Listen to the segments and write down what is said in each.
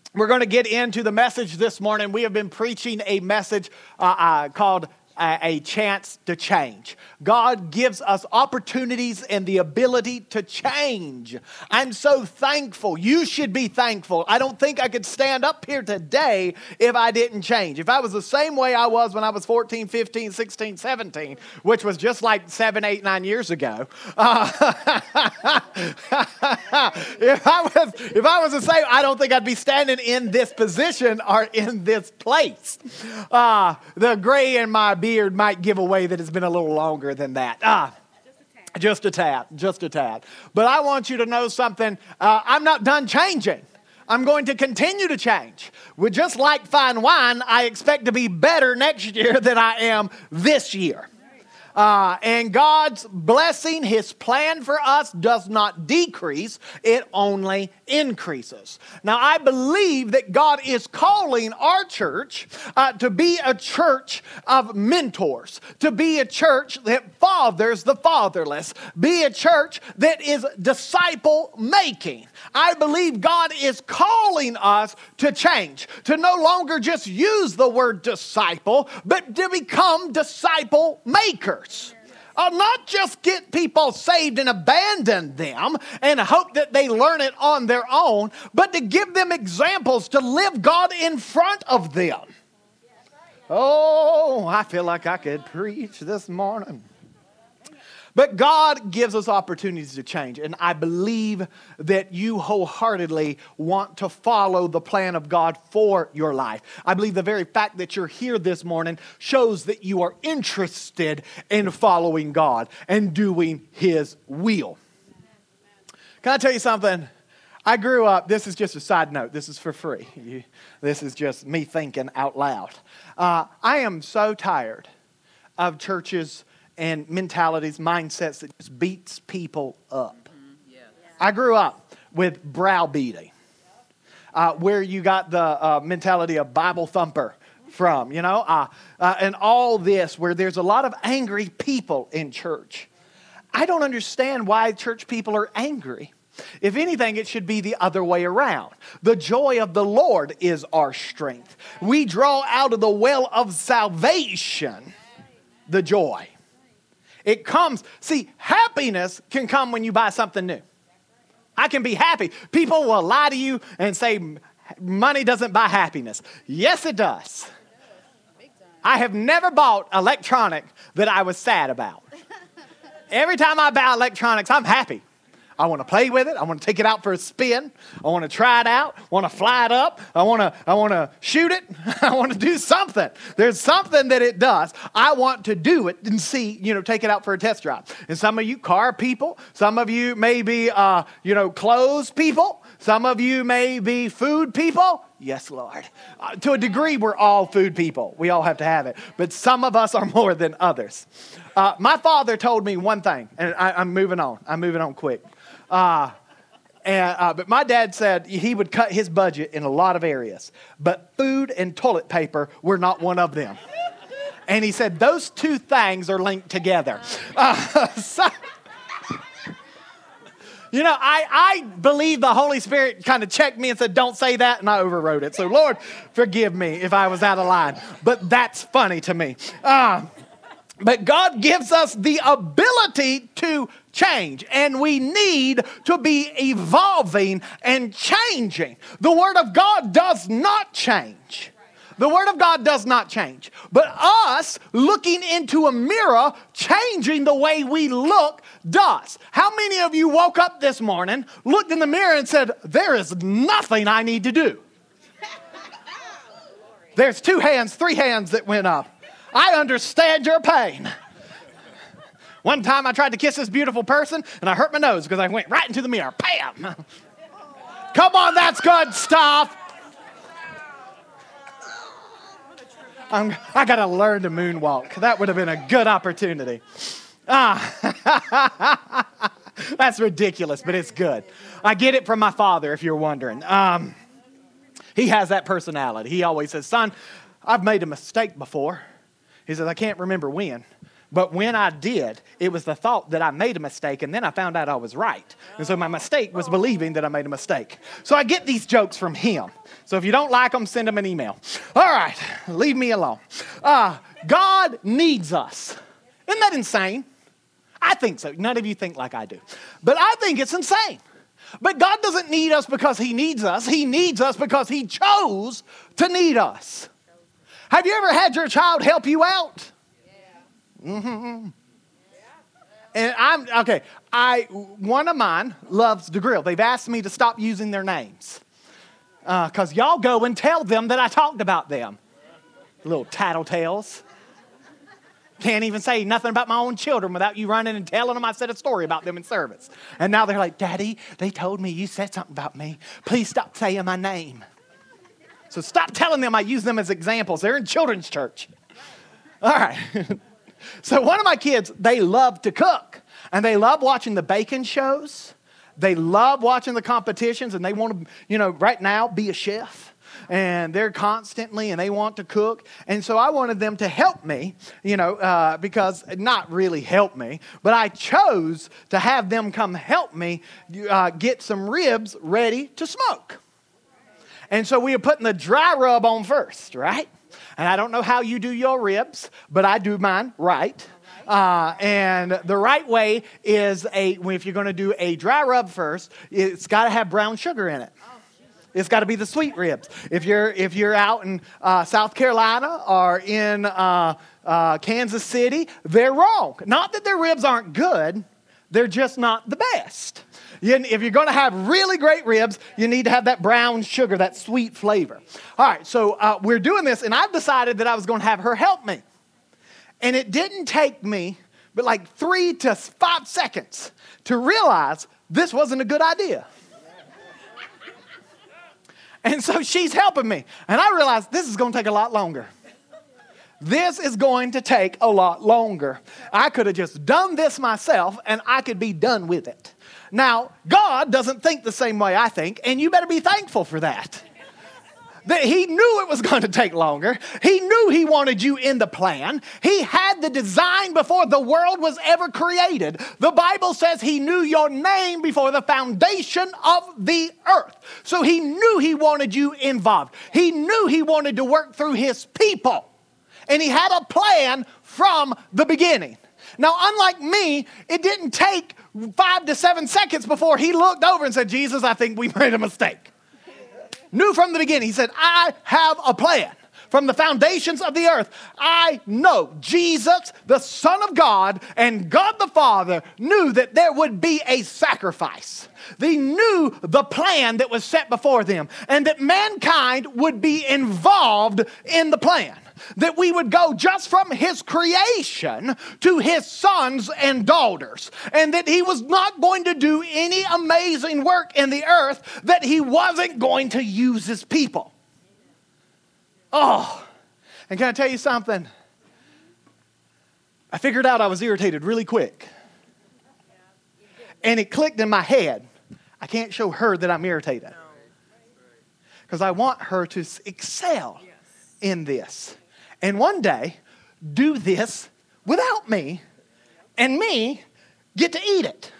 We're going to get into the message this morning. We have been preaching a message called A Chance to Change. God gives us opportunities and the ability to change. I'm so thankful. You should be thankful. I don't think I could stand up here today if I didn't change. If I was the same way I was when I was 14, 15, 16, 17, which was just like 7, 8, 9 years ago. If I was the same, I don't think I'd be standing in this position or in this place. The gray in my beard might give away that it's been a little longer than that. Just a tad. But I want you to know something. I'm not done changing. I'm going to continue to change. With just like fine wine, I expect to be better next year than I am this year. And God's blessing, His plan for us does not decrease, it only increases. Now, I believe that God is calling our church to be a church of mentors, to be a church that fathers the fatherless, be a church that is disciple making. I believe God is calling us to change, to no longer just use the word disciple, but to become disciple makers. Not just get people saved and abandon them and hope that they learn it on their own, but to give them examples to live God in front of them. Oh, I feel like I could preach this morning. But God gives us opportunities to change. And I believe that you wholeheartedly want to follow the plan of God for your life. I believe the very fact that you're here this morning shows that you are interested in following God and doing His will. Can I tell you something? I grew up, this is just a side note, this is for free. This is just me thinking out loud. I am so tired of churches and mentalities, mindsets that just beats people up. I grew up with browbeating, where you got the mentality of Bible thumper from, and all this, where there's a lot of angry people in church. I don't understand why church people are angry. If anything, it should be the other way around. The joy of the Lord is our strength. We draw out of the well of salvation the joy. It comes, see, happiness can come when you buy something new. I can be happy. People will lie to you and say money doesn't buy happiness. Yes, it does. I have never bought electronic that I was sad about. Every time I buy electronics, I'm happy. I want to play with it. I want to take it out for a spin. I want to try it out. I want to fly it up. I want to shoot it. I want to do something. There's something that it does. I want to do it and see, take it out for a test drive. And some of you car people, some of you may be, clothes people. Some of you may be food people. Yes, Lord. To a degree, we're all food people. We all have to have it. But some of us are more than others. My father told me one thing, and I'm moving on. I'm moving on quick. But my dad said he would cut his budget in a lot of areas, but food and toilet paper were not one of them. And he said those two things are linked together. I believe the Holy Spirit kind of checked me and said, don't say that, and I overrode it. So, Lord, forgive me if I was out of line. But that's funny to me. But God gives us the ability to change, and we need to be evolving and changing. The Word of God does not change. The Word of God does not change. But us looking into a mirror, changing the way we look, does. How many of you woke up this morning, looked in the mirror and said, there is nothing I need to do? There's 2 hands, 3 hands that went up. I understand your pain. One time I tried to kiss this beautiful person and I hurt my nose because I went right into the mirror. Bam! Come on, that's good stuff. I got to learn to moonwalk. That would have been a good opportunity. That's ridiculous, but it's good. I get it from my father, if you're wondering. He has that personality. He always says, son, I've made a mistake before. He says, I can't remember when, But when I did, it was the thought that I made a mistake, and then I found out I was right. And so my mistake was believing that I made a mistake. So I get these jokes from him. So if you don't like them, send him an email. All right, leave me alone. God needs us. Isn't that insane? I think so. None of you think like I do. But I think it's insane. But God doesn't need us because he needs us. He needs us because he chose to need us. Have you ever had your child help you out? Mm-hmm. And one of mine loves to grill. They've asked me to stop using their names. Because y'all go and tell them that I talked about them. Little tattletales. Can't even say nothing about my own children without you running and telling them I said a story about them in service. And now they're like, Daddy, they told me you said something about me. Please stop saying my name. So stop telling them I use them as examples. They're in children's church. All right. So one of my kids, they love to cook. And they love watching the baking shows. They love watching the competitions. And they want to, right now, be a chef. And they're constantly, and they want to cook. And so I wanted them to help me, because not really help me, but I chose to have them come help me get some ribs ready to smoke. And so we were putting the dry rub on first, right? And I don't know how you do your ribs, but I do mine right. And the right way is if you're going to do a dry rub first, it's got to have brown sugar in it. It's got to be the sweet ribs. If you're out in South Carolina or in Kansas City, they're wrong. Not that their ribs aren't good, they're just not the best. If you're going to have really great ribs, you need to have that brown sugar, that sweet flavor. All right, so we're doing this, and I've decided that I was going to have her help me. And it didn't take me but like 3 to 5 seconds to realize this wasn't a good idea. And so she's helping me. And I realized this is going to take a lot longer. This is going to take a lot longer. I could have just done this myself, and I could be done with it. Now, God doesn't think the same way I think, and you better be thankful for that. That he knew it was going to take longer. He knew he wanted you in the plan. He had the design before the world was ever created. The Bible says he knew your name before the foundation of the earth. So he knew he wanted you involved. He knew he wanted to work through his people. And he had a plan from the beginning. Now, unlike me, it didn't take 5 to 7 seconds before he looked over and said, Jesus, I think we made a mistake. Knew from the beginning. He said, I have a plan. From the foundations of the earth, I know Jesus, the Son of God, and God the Father knew that there would be a sacrifice. They knew the plan that was set before them, and that mankind would be involved in the plan. That we would go just from his creation to his sons and daughters. And that he was not going to do any amazing work in the earth that he wasn't going to use his people. Oh, and can I tell you something? I figured out I was irritated really quick. And it clicked in my head. I can't show her that I'm irritated. Because I want her to excel in this. And one day, do this without me, and me get to eat it.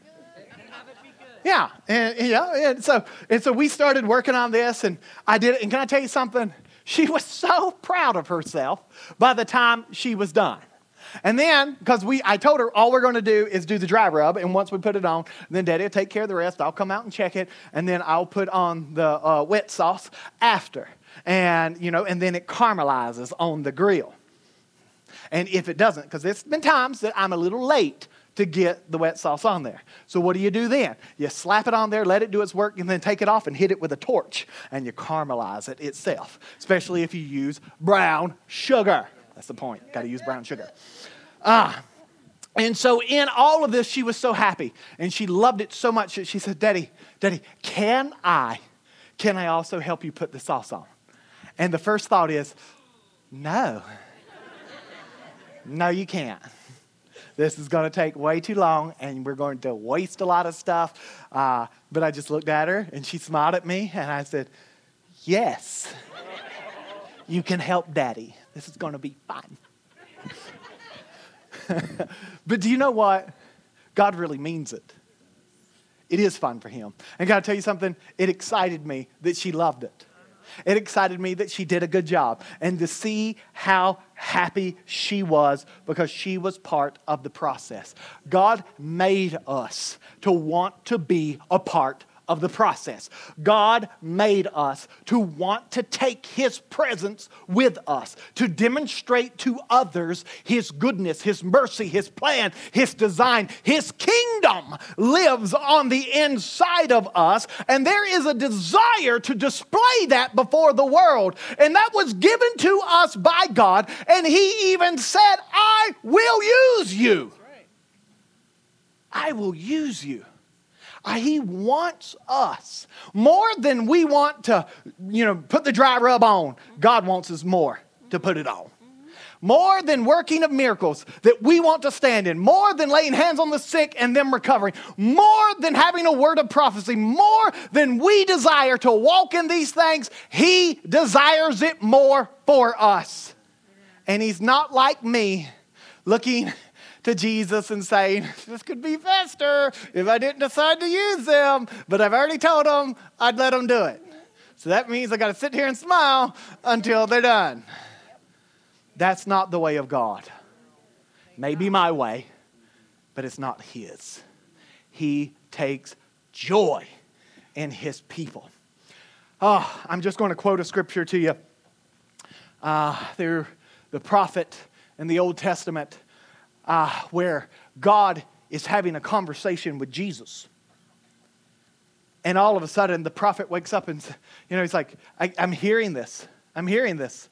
Yeah, and so we started working on this, and I did it. And can I tell you something? She was so proud of herself by the time she was done. And then, because I told her all we're going to do is do the dry rub, and once we put it on, then Daddy will take care of the rest. I'll come out and check it, and then I'll put on the wet sauce after. And, and then it caramelizes on the grill. And if it doesn't, because there's been times that I'm a little late to get the wet sauce on there. So what do you do then? You slap it on there, let it do its work, and then take it off and hit it with a torch. And you caramelize it itself, especially if you use brown sugar. That's the point. Got to use brown sugar. And so in all of this, she was so happy. And she loved it so much that she said, Daddy, can I also help you put the sauce on? And the first thought is, no. No, you can't. This is going to take way too long, and we're going to waste a lot of stuff. But I just looked at her, and she smiled at me, and I said, yes, you can help Daddy. This is going to be fun. But do you know what? God really means it. It is fun for him. And can I tell you something? It excited me that she loved it. It excited me that she did a good job. And to see how happy she was because she was part of the process. God made us to want to be a part of the process. God made us to want to take his presence with us, to demonstrate to others his goodness, his mercy, his plan, his design. His kingdom lives on the inside of us, and there is a desire to display that before the world. And that was given to us by God, and he even said, I will use you. I will use you. He wants us more than we want to, put the dry rub on. God wants us more to put it on. More than working of miracles that we want to stand in. More than laying hands on the sick and them recovering. More than having a word of prophecy. More than we desire to walk in these things. He desires it more for us. And he's not like me looking to Jesus and saying, this could be faster if I didn't decide to use them. But I've already told them I'd let them do it. So that means I got to sit here and smile until they're done. That's not the way of God. Maybe my way, but it's not his. He takes joy in his people. I'm just going to quote a scripture to you. They're the prophet in the Old Testament where God is having a conversation with Jesus. And all of a sudden, the prophet wakes up and, he's like, I'm hearing this. I'm hearing this.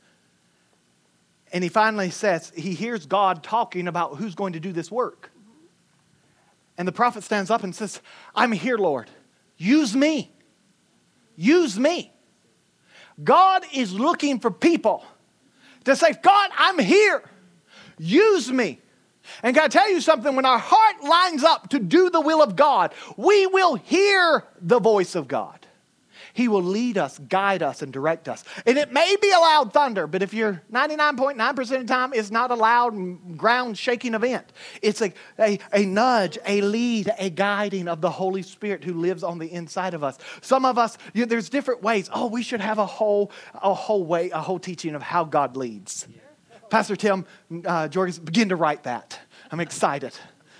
And he finally says, he hears God talking about who's going to do this work. And the prophet stands up and says, I'm here, Lord. Use me. Use me. God is looking for people to say, God, I'm here. Use me. And can I tell you something? When our heart lines up to do the will of God, we will hear the voice of God. He will lead us, guide us, and direct us. And it may be a loud thunder, but if you're 99.9% of the time, it's not a loud ground-shaking event. It's a nudge, a lead, a guiding of the Holy Spirit who lives on the inside of us. Some of us, there's different ways. We should have a whole teaching of how God leads. Pastor Tim Jorgensen, begin to write that. I'm excited.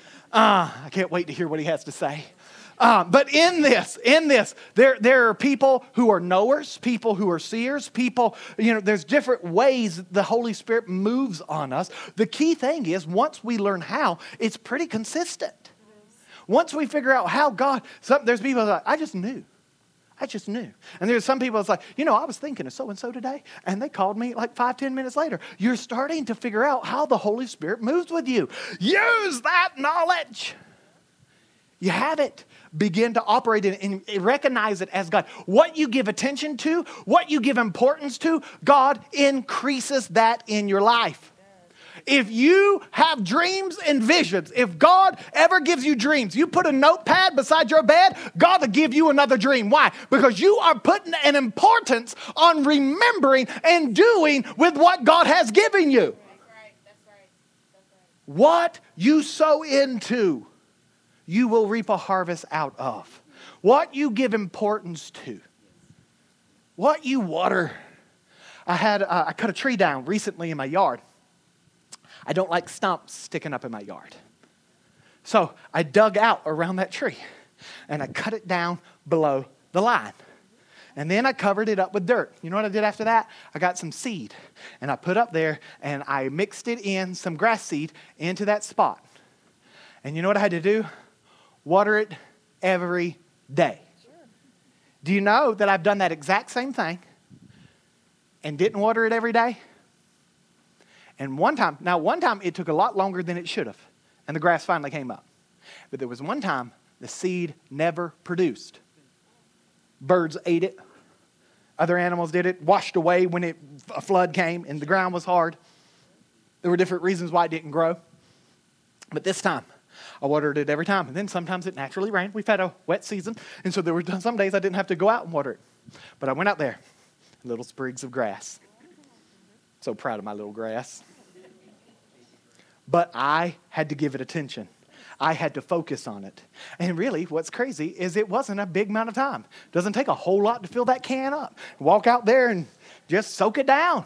I can't wait to hear what he has to say. But in this, there are people who are knowers, people who are seers, people, there's different ways the Holy Spirit moves on us. The key thing is, once we learn how, it's pretty consistent. Once we figure out how God, there's people that are like, I just knew. And there's some people that's like, I was thinking of so-and-so today, and they called me like 5-10 minutes later. You're starting to figure out how the Holy Spirit moves with you. Use that knowledge. You have it. Begin to operate in it and recognize it as God. What you give attention to, what you give importance to, God increases that in your life. If you have dreams and visions, if God ever gives you dreams, you put a notepad beside your bed, God will give you another dream. Why? Because you are putting an importance on remembering and doing with what God has given you. That's right. What you sow into, you will reap a harvest out of. What you give importance to, what you water. I cut a tree down recently in my yard. I don't like stumps sticking up in my yard. So I dug out around that tree and I cut it down below the line. And then I covered it up with dirt. You know what I did after that? I got some seed and I put up there and I mixed it in, some grass seed, into that spot. And you know what I had to do? Water it every day. Sure. Do you know that I've done that exact same thing and didn't water it every day? And one time it took a lot longer than it should have. And the grass finally came up. But there was one time the seed never produced. Birds ate it. Other animals did it. Washed away when a flood came and the ground was hard. There were different reasons why it didn't grow. But this time, I watered it every time. And then sometimes it naturally rained. We've had a wet season. And so there were some days I didn't have to go out and water it. But I went out there. Little sprigs of grass. So proud of my little grass. But I had to give it attention. I had to focus on it. And really, what's crazy is it wasn't a big amount of time. It doesn't take a whole lot to fill that can up. Walk out there and just soak it down.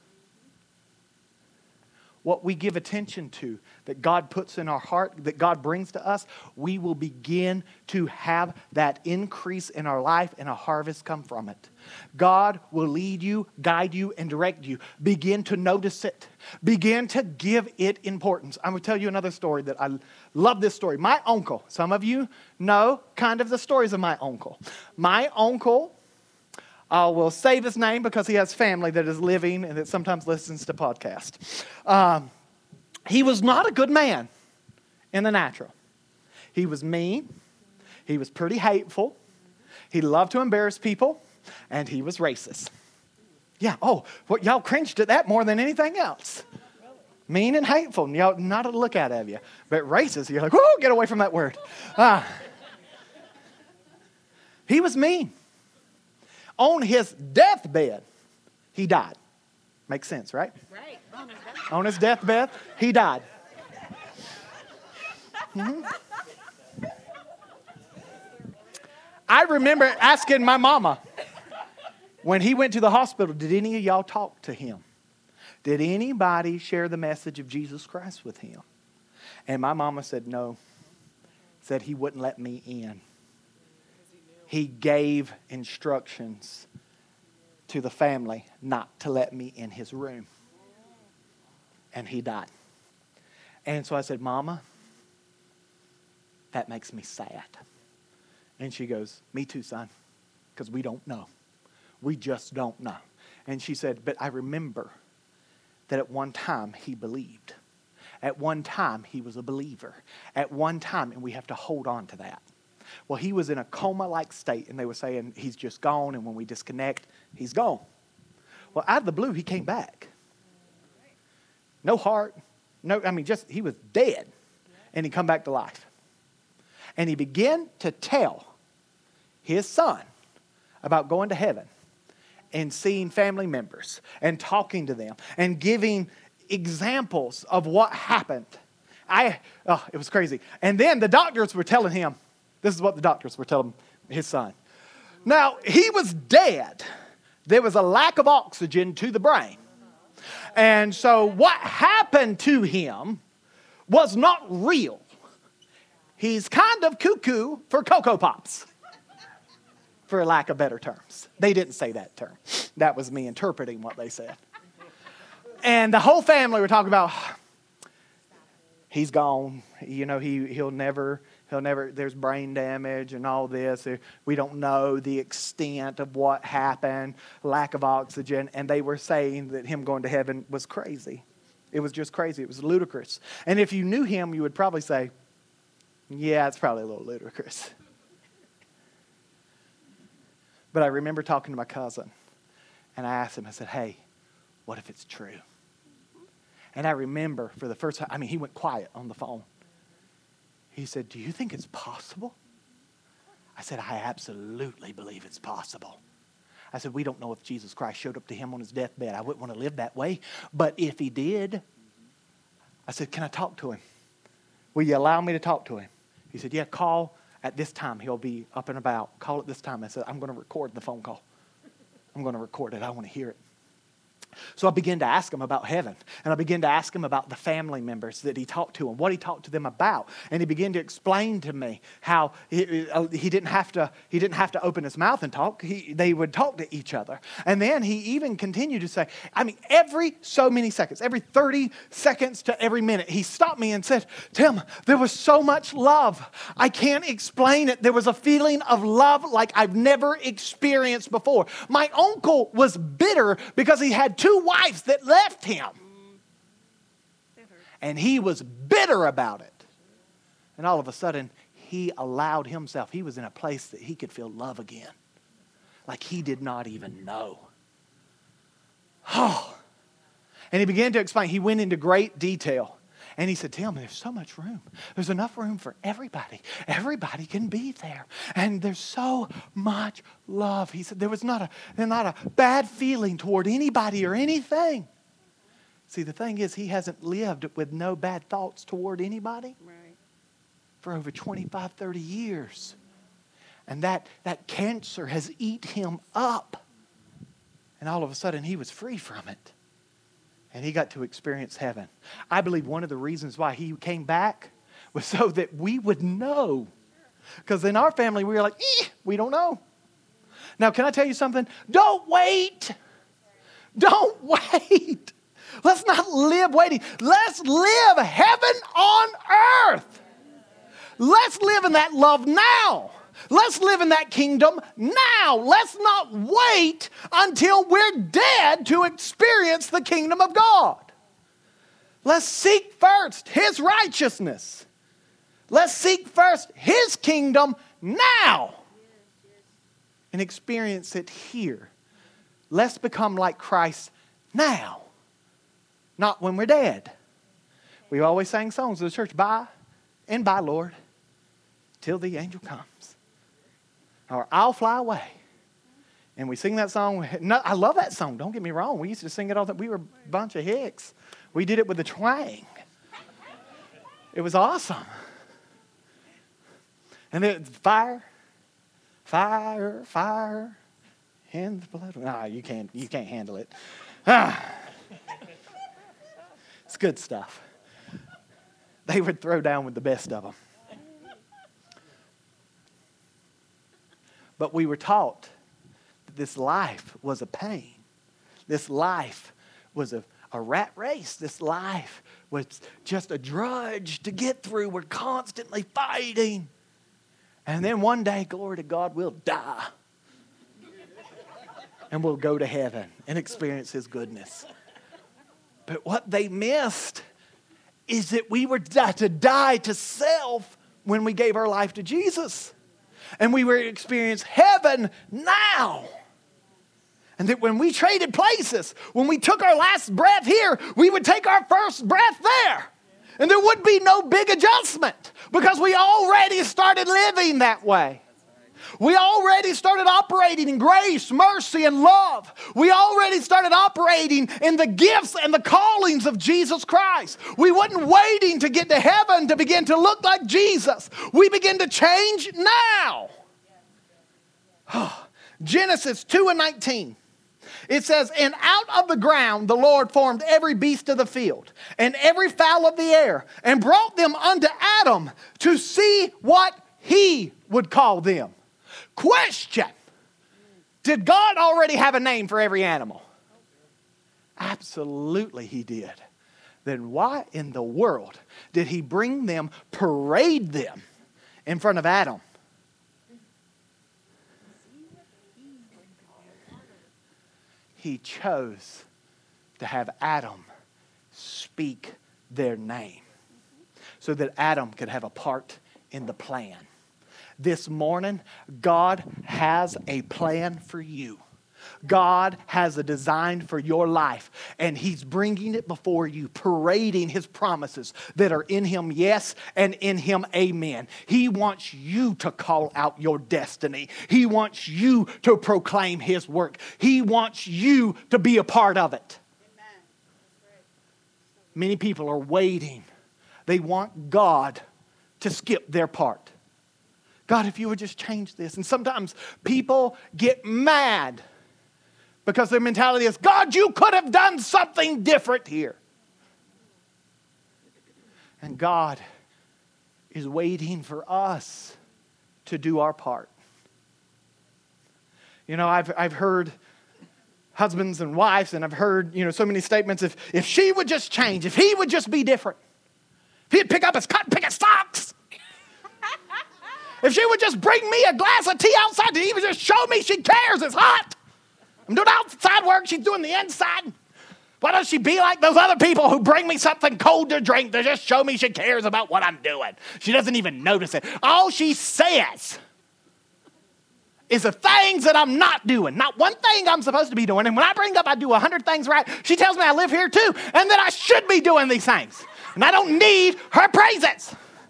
What we give attention to, that God puts in our heart, that God brings to us, we will begin to have that increase in our life and a harvest come from it. God will lead you, guide you, and direct you. Begin to notice it. Begin to give it importance. I'm going to tell you another story that I love this story. My uncle, some of you know kind of the stories of my uncle. My uncle, I will save his name because he has family that is living and that sometimes listens to podcasts. He was not a good man in the natural. He was mean. He was pretty hateful. He loved to embarrass people. And he was racist. Yeah, y'all cringed at that more than anything else. Mean and hateful. Y'all, not a look out of you. But racist, you're like, whoo, get away from that word. He was mean. On his deathbed, he died. Makes sense, right? Right. On his deathbed, he died. Mm-hmm. I remember asking my mama, when he went to the hospital, did any of y'all talk to him? Did anybody share the message of Jesus Christ with him? And my mama said no. Said he wouldn't let me in. He gave instructions to the family not to let me in his room. And he died. And so I said, Mama, that makes me sad. And she goes, me too, son, because we don't know. We just don't know. And she said, but I remember that at one time he believed. At one time he was a believer. At one time, and we have to hold on to that. Well, he was in a coma-like state, and they were saying he's just gone, and when we disconnect, he's gone. Well, out of the blue, he came back. No heart. He was dead, and he come back to life. And he began to tell his son about going to heaven and seeing family members and talking to them and giving examples of what happened. It was crazy. And then the doctors were telling him, this is what the doctors were telling his son. Now, he was dead. There was a lack of oxygen to the brain. And so what happened to him was not real. He's kind of cuckoo for Cocoa Pops, for lack of better terms. They didn't say that term. That was me interpreting what they said. And the whole family were talking about, he's gone. You know, he'll never, there's brain damage and all this. We don't know the extent of what happened, lack of oxygen. And they were saying that him going to heaven was crazy. It was just crazy. It was ludicrous. And if you knew him, you would probably say, yeah, it's probably a little ludicrous. But I remember talking to my cousin, and I asked him, I said, hey, what if it's true? And I remember for the first time, he went quiet on the phone. He said, do you think it's possible? I said, I absolutely believe it's possible. I said, we don't know if Jesus Christ showed up to him on his deathbed. I wouldn't want to live that way. But if he did, I said, can I talk to him? Will you allow me to talk to him? He said, yeah, call at this time. He'll be up and about. Call at this time. I said, I'm going to record the phone call. I'm going to record it. I want to hear it. So I began to ask him about heaven. And I began to ask him about the family members that he talked to and what he talked to them about. And he began to explain to me how he didn't have to open his mouth and talk. They would talk to each other. And then he even continued to say, every so many seconds, every 30 seconds to every minute, he stopped me and said, Tim, there was so much love. I can't explain it. There was a feeling of love like I've never experienced before. My uncle was bitter because he had two wives that left him. And he was bitter about it. And all of a sudden, he allowed himself. He was in a place that he could feel love again. Like he did not even know. Oh. And he began to explain. He went into great detail. And he said, Tim, there's so much room. There's enough room for everybody. Everybody can be there. And there's so much love. He said, there's not a bad feeling toward anybody or anything. He See, the thing is, he hasn't lived with no bad thoughts toward anybody for over 25, 30 years. And that cancer has eat him up. And all of a sudden, he was free from it. And he got to experience heaven. I believe one of the reasons why he came back was so that we would know. Because in our family, we were like, we don't know. Now, can I tell you something? Don't wait. Don't wait. Let's not live waiting. Let's live heaven on earth. Let's live in that love now. Let's live in that kingdom now. Let's not wait until we're dead to experience the kingdom of God. Let's seek first His righteousness. Let's seek first His kingdom now and experience it here. Let's become like Christ now, not when we're dead. We always sang songs in the church, bye and bye, Lord, till the angel comes. Or I'll fly away. And we sing that song. No, I love that song. Don't get me wrong. We used to sing it all the time. We were a bunch of hicks. We did it with the twang. It was awesome. And then fire, fire, fire, in the blood. Nah, you can't handle it. It's good stuff. They would throw down with the best of them. But we were taught that this life was a pain. This life was a rat race. This life was just a drudge to get through. We're constantly fighting. And then one day, glory to God, we'll die. And we'll go to heaven and experience His goodness. But what they missed is that we were to die to self when we gave our life to Jesus. And we were to experience heaven now. And that when we traded places, when we took our last breath here, we would take our first breath there. And there would be no big adjustment because we already started living that way. We already started operating in grace, mercy, and love. We already started operating in the gifts and the callings of Jesus Christ. We wasn't waiting to get to heaven to begin to look like Jesus. We begin to change now. Genesis 2:19. It says, and out of the ground the Lord formed every beast of the field and every fowl of the air and brought them unto Adam to see what he would call them. Question. Did God already have a name for every animal? Absolutely He did. Then why in the world did He bring them, parade them in front of Adam? He chose to have Adam speak their name so that Adam could have a part in the plan. This morning, God has a plan for you. God has a design for your life, and He's bringing it before you, parading His promises that are in Him, yes, and in Him, amen. He wants you to call out your destiny. He wants you to proclaim His work. He wants you to be a part of it. Amen. Many people are waiting. They want God to skip their part. God, if you would just change this. And sometimes people get mad because their mentality is, God, you could have done something different here. And God is waiting for us to do our part. You know, I've heard husbands and wives, and I've heard, so many statements, if she would just change, if he would just be different, if he'd pick up his cotton picket socks, if she would just bring me a glass of tea outside to even just show me she cares, it's hot. I'm doing outside work, she's doing the inside. Why doesn't she be like those other people who bring me something cold to drink to just show me she cares about what I'm doing? She doesn't even notice it. All she says is the things that I'm not doing. Not one thing I'm supposed to be doing. And when I bring up I do 100 things right, she tells me I live here too and that I should be doing these things. And I don't need her praises.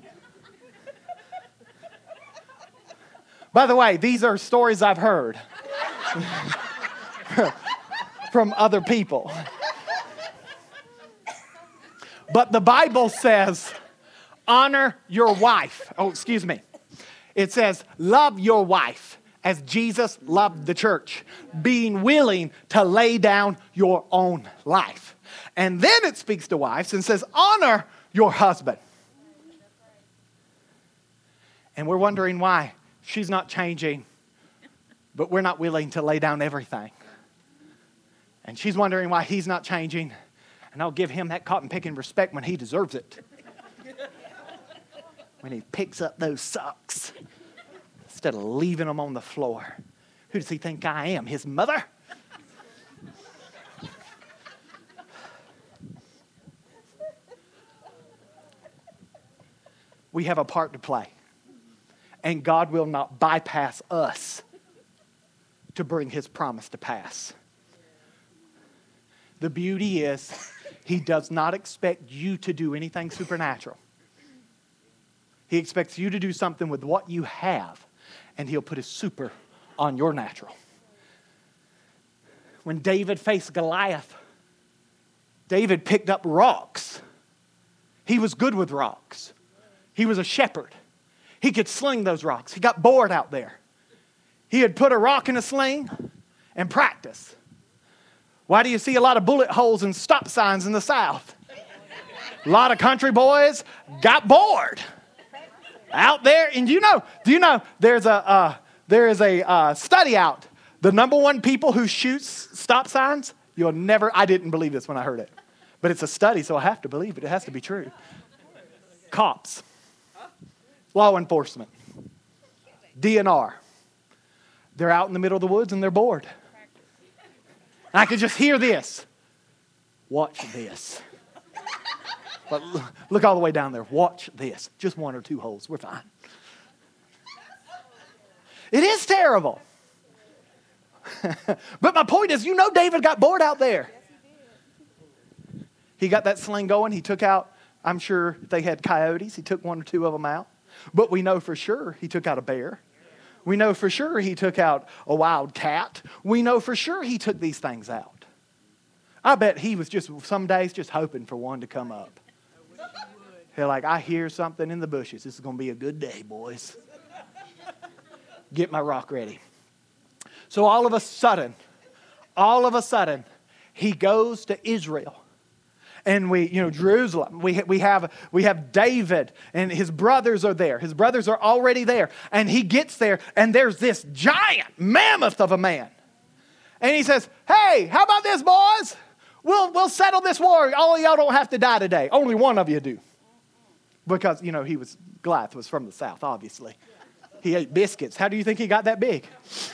By the way, these are stories I've heard from other people. But the Bible says, honor your wife. Oh, excuse me. It says, love your wife as Jesus loved the church, being willing to lay down your own life. And then it speaks to wives and says, honor your husband. And we're wondering why she's not changing, but we're not willing to lay down everything. And she's wondering why he's not changing, and I'll give him that cotton-picking respect when he deserves it. When he picks up those socks instead of leaving them on the floor. Who does he think I am, his mother? We have a part to play. And God will not bypass us to bring his promise to pass. The beauty is, he does not expect you to do anything supernatural. He expects you to do something with what you have, and he'll put his super on your natural. When David faced Goliath, David picked up rocks. He was good with rocks. He was a shepherd. He could sling those rocks. He got bored out there. He had put a rock in a sling and practice. Why do you see a lot of bullet holes and stop signs in the South? A lot of country boys got bored out there. And do you know there is a study out. The number one people who shoots stop signs, I didn't believe this when I heard it. But it's a study, so I have to believe it. It has to be true. Cops. Law enforcement. DNR. They're out in the middle of the woods and they're bored. And I could just hear this. Watch this. But look all the way down there. Watch this. Just one or two holes. We're fine. It is terrible. But my point is, David got bored out there. He got that sling going. He took out, I'm sure they had coyotes. He took one or two of them out. But we know for sure he took out a bear. We know for sure he took out a wild cat. We know for sure he took these things out. I bet he was some days just hoping for one to come up. He's like, I hear something in the bushes. This is going to be a good day, boys. Get my rock ready. So all of a sudden, he goes to Israel. And Jerusalem, we have David and his brothers are there. His brothers are already there. And he gets there and there's this giant mammoth of a man. And he says, hey, how about this, boys? We'll settle this war. All of y'all don't have to die today. Only one of you do. Because, Goliath was from the South, obviously. He ate biscuits. How do you think he got that big?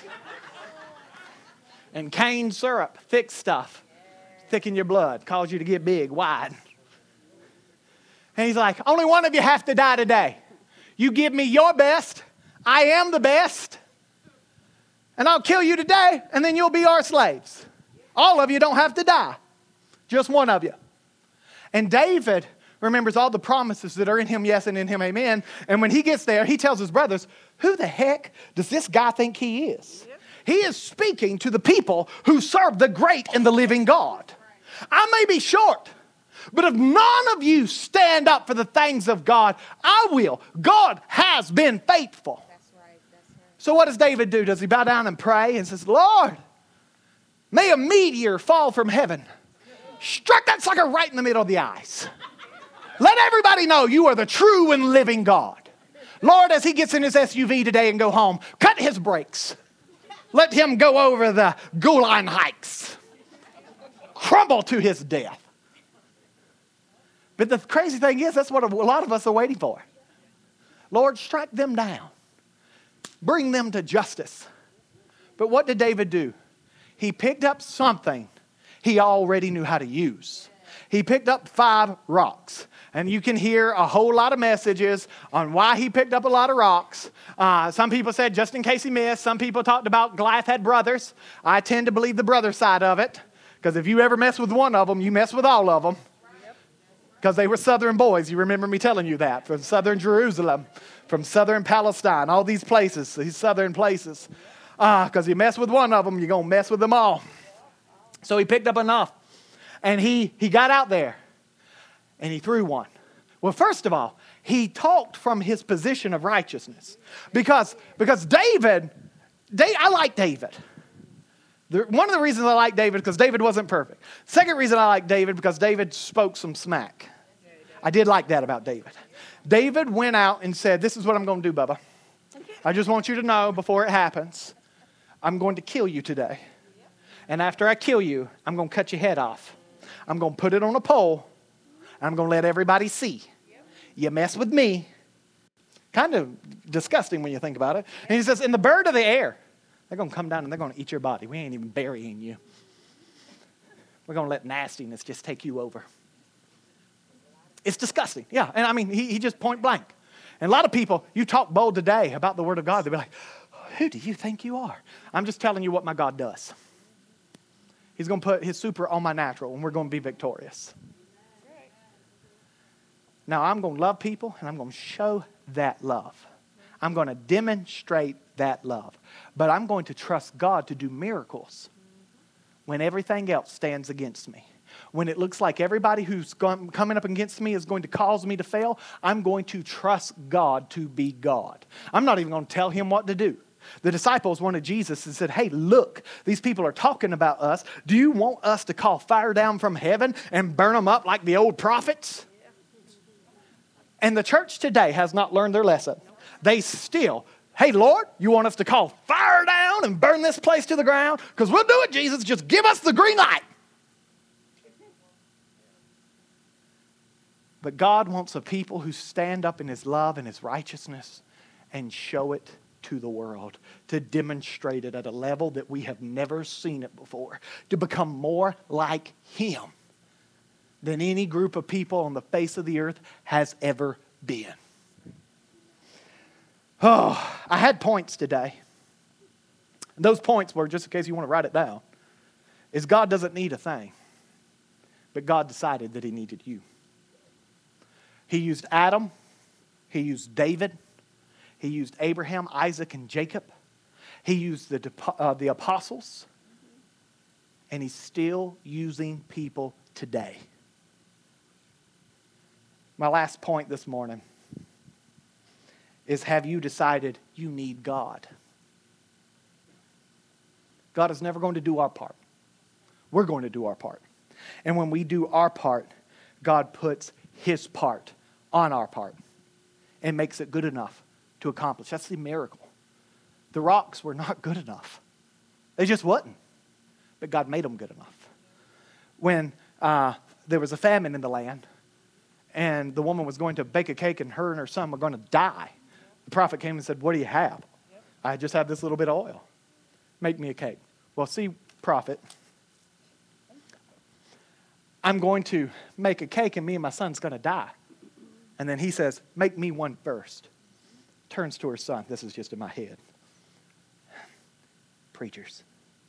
And cane syrup, thick stuff. Thicken your blood, cause you to get big, wide. And he's like, only one of you have to die today. You give me your best. I am the best. And I'll kill you today, and then you'll be our slaves. All of you don't have to die. Just one of you. And David remembers all the promises that are in him, yes, and in him, amen. And when he gets there, he tells his brothers, who the heck does this guy think he is? He is speaking to the people who serve the great and the living God. I may be short, but if none of you stand up for the things of God, I will. God has been faithful. That's right. So what does David do? Does he bow down and pray and says, Lord, may a meteor fall from heaven. Strike that sucker right in the middle of the eyes. Let everybody know you are the true and living God. Lord, as he gets in his SUV today and go home, cut his brakes. Let him go over the Golan Heights. Crumble to his death. But the crazy thing is, that's what a lot of us are waiting for. Lord, strike them down. Bring them to justice. But what did David do? He picked up something he already knew how to use. He picked up 5 rocks. And you can hear a whole lot of messages on why he picked up a lot of rocks. Some people said just in case he missed. Some people talked about Goliath had brothers. I tend to believe the brother side of it. Because if you ever mess with one of them, you mess with all of them. Because they were southern boys. You remember me telling you that. From southern Jerusalem, from southern Palestine, all these places, these southern places. Because you mess with one of them, you're going to mess with them all. So he picked up enough. And he got out there. And he threw one. Well, first of all, he talked from his position of righteousness. Because David, I like David. One of the reasons I like David, because David wasn't perfect. Second reason I like David, because David spoke some smack. I did like that about David. David went out and said, this is what I'm going to do, Bubba. I just want you to know before it happens, I'm going to kill you today. And after I kill you, I'm going to cut your head off. I'm going to put it on a pole. And I'm going to let everybody see. You mess with me. Kind of disgusting when you think about it. And he says, and the bird of the air, they're going to come down and they're going to eat your body. We ain't even burying you. We're going to let nastiness just take you over. It's disgusting. Yeah, and I mean, he just point blank. And a lot of people, you talk bold today about the Word of God, they'll be like, who do you think you are? I'm just telling you what my God does. He's going to put his super on my natural, and we're going to be victorious. Now, I'm going to love people, and I'm going to show that love. I'm going to demonstrate that love. But I'm going to trust God to do miracles when everything else stands against me. When it looks like everybody who's coming up against me is going to cause me to fail, I'm going to trust God to be God. I'm not even going to tell him what to do. The disciples wanted Jesus and said, hey, look, these people are talking about us. Do you want us to call fire down from heaven and burn them up like the old prophets? And the church today has not learned their lesson. They still, hey, Lord, you want us to call fire down and burn this place to the ground? Because we'll do it, Jesus. Just give us the green light. But God wants a people who stand up in his love and his righteousness and show it to the world, to demonstrate it at a level that we have never seen it before, to become more like him than any group of people on the face of the earth has ever been. Oh, I had points today. Those points were, just in case you want to write it down, is God doesn't need a thing, but God decided that he needed you. He used Adam. He used David. He used Abraham, Isaac, and Jacob. He used the apostles. And he's still using people today. My last point this morning is, have you decided you need God? God is never going to do our part. We're going to do our part. And when we do our part, God puts his part on our part and makes it good enough to accomplish. That's the miracle. The rocks were not good enough. They just wasn't. But God made them good enough. When there was a famine in the land and the woman was going to bake a cake and her and her son were going to die, the prophet came and said, what do you have? I just have this little bit of oil. Make me a cake. Well, see, prophet, I'm going to make a cake and me and my son's going to die. And then he says, make me one first. Turns to her son. This is just in my head. Preachers.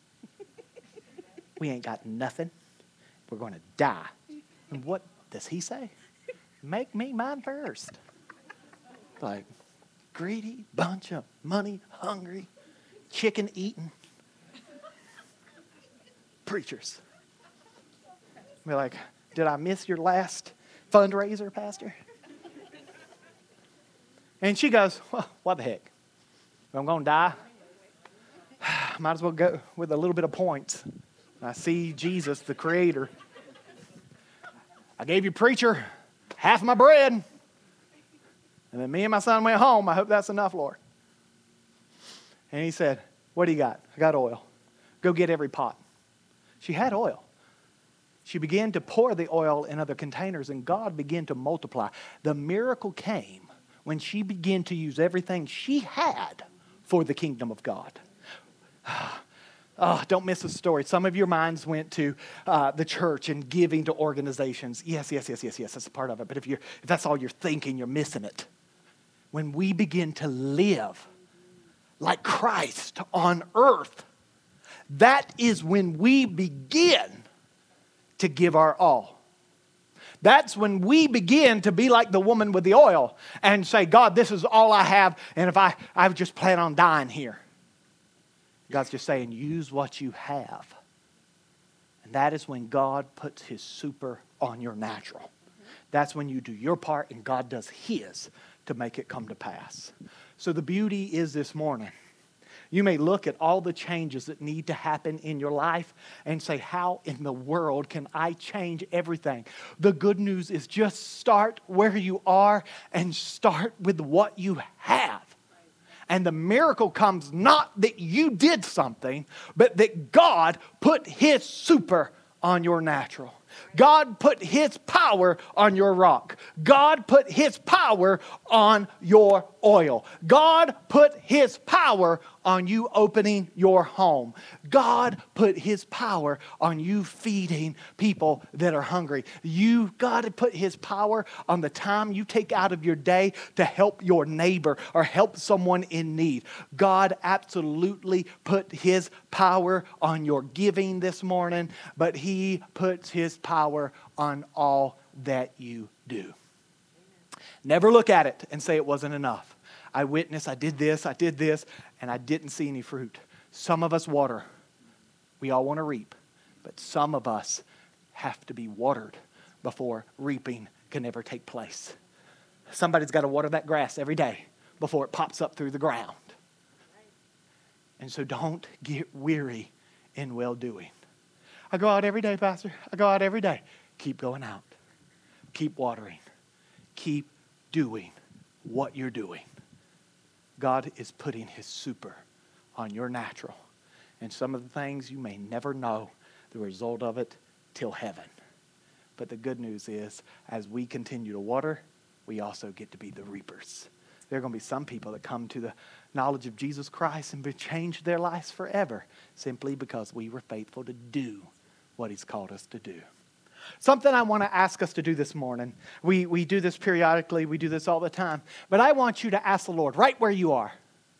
We ain't got nothing. We're going to die. And what does he say? Make me mine first. Like, greedy bunch of money hungry, chicken eating preachers. Be like, did I miss your last fundraiser, Pastor? And she goes, well, what the heck? If I'm going to die, might as well go with a little bit of points. I see Jesus, the Creator. I gave you, preacher, half my bread. And then me and my son went home. I hope that's enough, Lord. And he said, what do you got? I got oil. Go get every pot. She had oil. She began to pour the oil in other containers, and God began to multiply. The miracle came when she began to use everything she had for the kingdom of God. Oh, don't miss the story. Some of your minds went to the church and giving to organizations. Yes, that's a part of it. But if that's all you're thinking, you're missing it. When we begin to live like Christ on earth, that is when we begin to give our all. That's when we begin to be like the woman with the oil and say, God, this is all I have, and if I just plan on dying here. God's just saying, use what you have. And that is when God puts his super on your natural. That's when you do your part and God does His to make it come to pass. So the beauty is this morning, you may look at all the changes that need to happen in your life and say, how in the world can I change everything? The good news is just start where you are and start with what you have. And the miracle comes not that you did something, but that God put His super on your natural. God put His power on your rock. God put His power on your oil. God put His power on you opening your home. God put His power on you feeding people that are hungry. God to put His power on the time you take out of your day to help your neighbor or help someone in need. God absolutely put His power on your giving this morning, but He puts His power on all that you do. Never look at it and say it wasn't enough. I witnessed, I did this, and I didn't see any fruit. Some of us water. We all want to reap. But some of us have to be watered before reaping can ever take place. Somebody's got to water that grass every day before it pops up through the ground. And so don't get weary in well-doing. I go out every day, Pastor. I go out every day. Keep going out. Keep watering. Keep doing what you're doing. God is putting His super on your natural. And some of the things you may never know the result of it till heaven. But the good news is, as we continue to water, we also get to be the reapers. There are going to be some people that come to the knowledge of Jesus Christ and be changed their lives forever simply because we were faithful to do what He's called us to do. Something I want to ask us to do this morning. We do this periodically. We do this all the time. But I want you to ask the Lord, right where you are,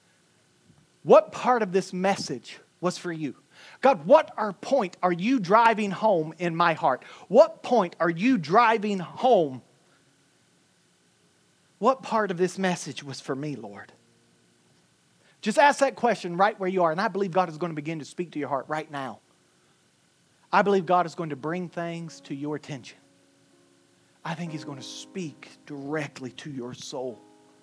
what part of this message was for you? God, what point are you driving home in my heart? What point are you driving home? What part of this message was for me, Lord? Just ask that question right where you are. And I believe God is going to begin to speak to your heart right now. I believe God is going to bring things to your attention. I think He's going to speak directly to your soul.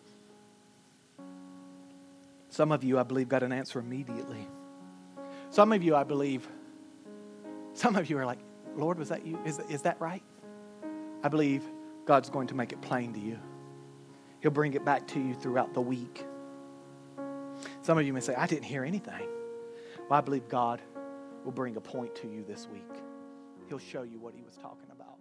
Some of you, I believe, got an answer immediately. Some of you, I believe, some of you are like, Lord, was that you? Is that right? I believe God's going to make it plain to you. He'll bring it back to you throughout the week. Some of you may say, I didn't hear anything. Well, I believe God will bring a point to you this week. He'll show you what He was talking about.